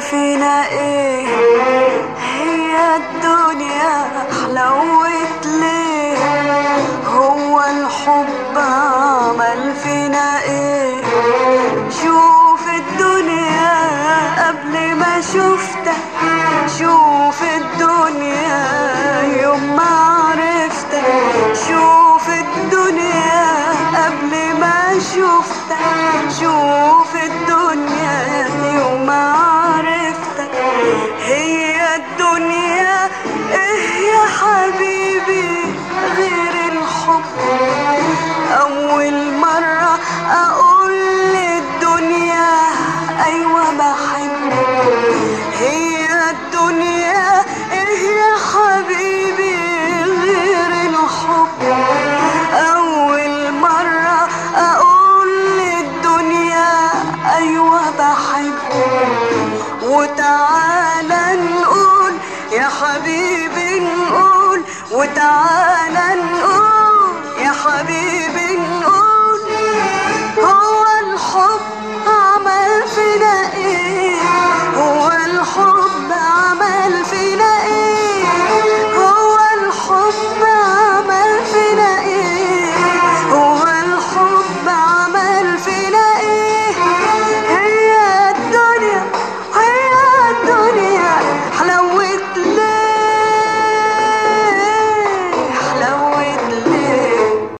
فينا ايه؟ هي الدنيا حلوت ليه؟ هو الحب عمل فينا ايه؟ شوف الدنيا قبل ما شفتك، شوف الدنيا يوم ما عرفتك، شوف الدنيا قبل ما شفتك، شوف الدنيا يوم ما عرفتك. هي الدنيا ايه يا حبيبي غير الحب؟ اول مرة اقول للدنيا ايوه بحبك. هي الدنيا ايه يا حبيبي غير الحب؟ اول مرة اقول للدنيا ايوه بحبك. وتعالى نقول يا حبيبي نقول، وتعالى نقول يا حبيبي نقول